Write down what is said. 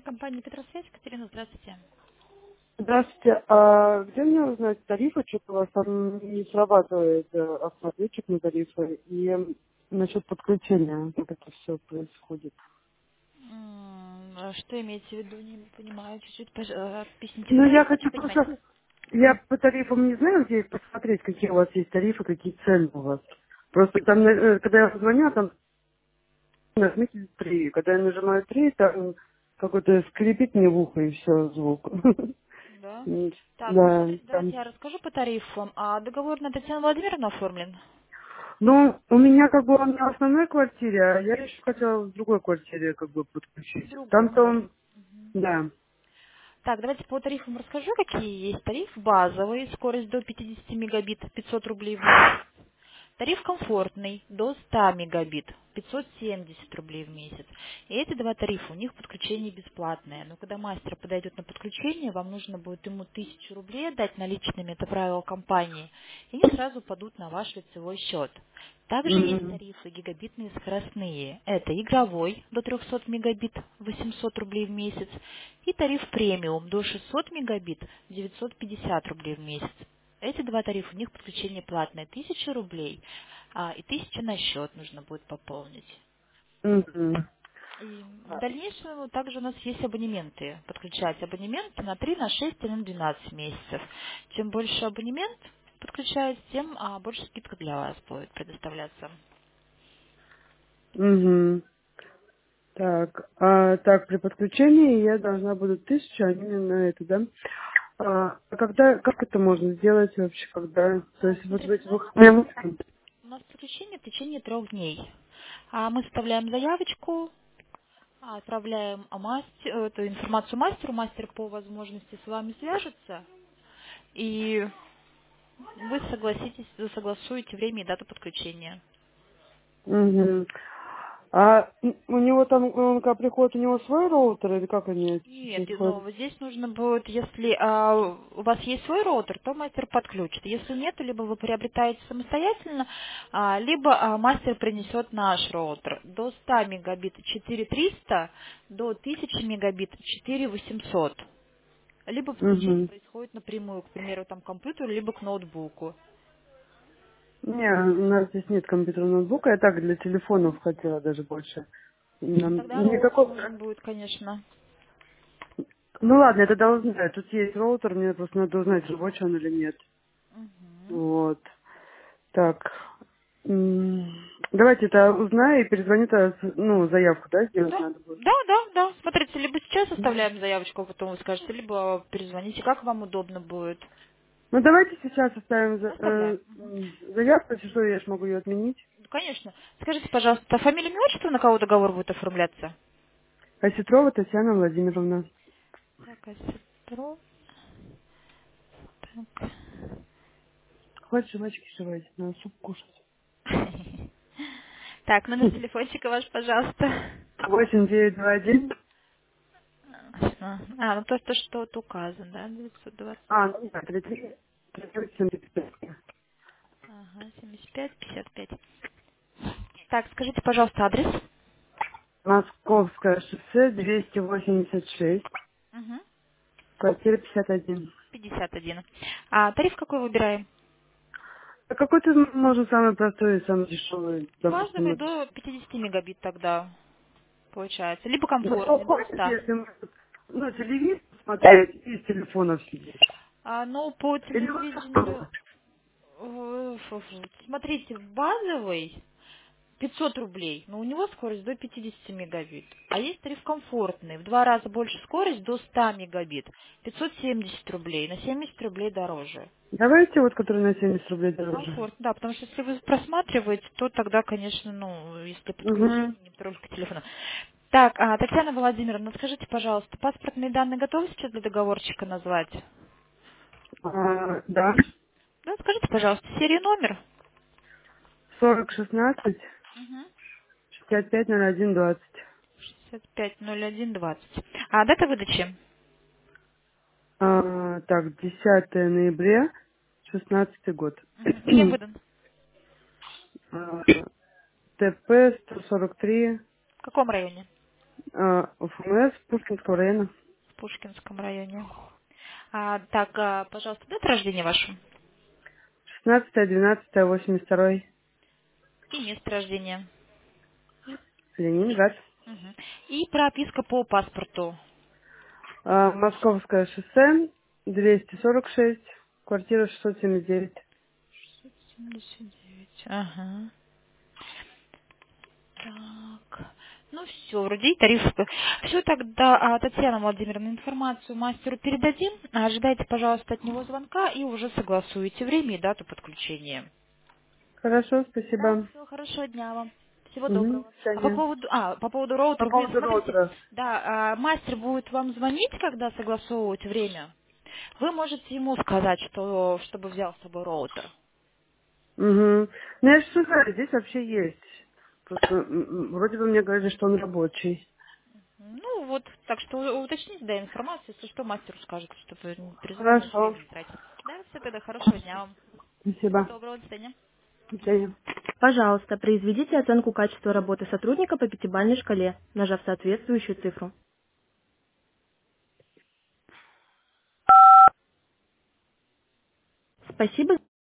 Компания Петросвязь. Катерина, здравствуйте. Здравствуйте. А где мне узнать тарифы? Что-то у вас там не срабатывает автоответчик на тарифы. И насчет подключения, как это все происходит. Что имеете в виду? Не понимаю. Чуть-чуть объясните. Вы Ну, я сами хотите хочу понимать? просто... Я по тарифам не знаю, где их посмотреть, какие у вас есть тарифы, какие цены у вас. Просто там, когда я звоню, там нажмите 3. Когда я нажимаю 3, там какой-то скрипит мне в ухо и все, звук. Да. М, Так, ну Да, смотрите, там. давайте я расскажу по тарифам. А договор на Татьяну Владимировну оформлен? Ну, у меня как бы он на основной квартире, а я еще хотела в другой квартире как бы В подключить. другой. Там-то он, да. Так, давайте по тарифам расскажу, какие есть. Тариф базовый, скорость до 50 мегабит, 500 рублей в месяц. Тариф комфортный, до 100 мегабит, 570 рублей в месяц. И эти два тарифа, у них подключение бесплатное. Но когда мастер подойдет на подключение, вам нужно будет ему 1000 рублей отдать наличными, это правило компании, и они сразу падут на ваш лицевой счет. Также есть Мгм. тарифы гигабитные скоростные. Это игровой до 300 мегабит, 800 рублей в месяц, и тариф премиум до 600 мегабит, 950 рублей в месяц. Эти два тарифа, у них подключение платное, 1000 рублей, и 1000 на счет нужно будет пополнить. Мгм. И в дальнейшем также у нас есть абонементы. Подключать абонементы на 3, на 6 или на 12 месяцев. Чем больше абонемент подключать, тем больше скидка для вас будет предоставляться. Мгм. Так, так, при подключении я должна буду 1000, а не на это, да? А когда, как это можно сделать вообще, когда, то есть вот в Смотрите, эти выходные? у нас подключение в течение 3 дней. Мы составляем заявочку, отправляем эту информацию мастеру, мастер по возможности с вами свяжется, и вы согласуете время и дату подключения. Мгм. У него там, он когда приходит, у него свой роутер или как они Нет, но происходят? вот здесь нужно будет, если у вас есть свой роутер, то мастер подключит. Если нет, либо вы приобретаете самостоятельно, либо мастер принесет наш роутер. До 100 мегабит 4300, до 1000 мегабит 4800. Либо подключение Угу. происходит напрямую, к примеру, там, к компьютеру, либо к ноутбуку. Не, у нас здесь нет компьютерного ноутбука, я так для телефонов хотела даже больше. Тогда роутер Никакого... нужен будет, конечно. Ну ладно, я тогда узнаю. Тут есть роутер, мне просто надо узнать, рабочий он или нет. Мгм. Вот. Так. Давайте это узнаю и перезвоню, ну, заявку, да, сделать Да, надо будет. да, да, да. Смотрите, либо сейчас оставляем заявочку, а потом вы скажете, либо перезвоните, как вам удобно будет. Ну давайте сейчас оставим Оставляем. заявку, если что, я ж могу ее отменить. Ну, конечно. Скажите, пожалуйста, фамилия, имя, отчество, на кого договор будет оформляться? Осетрова Татьяна Владимировна. Так, Осетров. Так. Хватит жвачки жевать, надо суп кушать. Так, номер телефончика ваш, пожалуйста. 8921. Ну то, что вот указан, да, 920. Ну да, 3375. Ага, 75-55. Так, скажите, пожалуйста, адрес. Московское шоссе 286, Угу. квартира 51. 51. Тариф какой выбираем? А какой-то можно самый простой и самый дешевый, допустим, Базовый вот. до 50 мегабит тогда получается. Либо Ну, что комфортный, до хватит, 100. если ну, телевизор смотреть и с телефонов сидеть. Но по Или вот телевидению, что? смотрите, базовый 500 рублей, но у него скорость до 50 мегабит. А есть тариф комфортный, в 2 раза больше скорость, до 100 мегабит, 570 рублей, на 70 рублей дороже. Давайте вот, который на 70 рублей дороже. Комфорт, да, потому что если вы просматриваете, то тогда, конечно, если Угу. подключение не только к телефону. Так, Татьяна Владимировна, скажите, пожалуйста, паспортные данные готовы сейчас для договорчика назвать? Да. Да, скажите, пожалуйста, серию номер. 4016 Угу. 650120. 650120. Дата выдачи? Так, 10 ноября, 16 год. Мгм. Кем выдан? А, ТП 143, В каком районе? ФМС Пушкинского района. В Пушкинском районе. Так, пожалуйста, дата рождения вашу 16-12-82. и место рождения. Ленинград. Мгм. И прописка по паспорту. Московское шоссе, 246, квартира 679. 79. Ага. Так. Ну все, вроде и тариф. Все, тогда, Татьяна Владимировна, информацию мастеру передадим. Ожидайте, пожалуйста, от него звонка и уже согласуете время и дату подключения. Хорошо, Да, спасибо. все, хорошего дня вам. Всего Угу, доброго. А Саня. по поводу По роутера, вы поводу смотрите, роутера. да, мастер будет вам звонить, когда согласовывать время. Вы можете ему сказать, что чтобы взял с собой роутер. Угу. Ну, я же знаю, здесь вообще есть. Просто вроде бы мне говорили, что он рабочий. Ну вот, так что уточните, да, информацию, если что, мастеру скажет, чтобы не перезванивать, Хорошо. время не тратить. Да, все тогда, хорошего дня вам. Всего Спасибо. доброго, до свидания. До свидания. Пожалуйста, произведите оценку качества работы сотрудника по пятибалльной шкале, нажав соответствующую цифру. Спасибо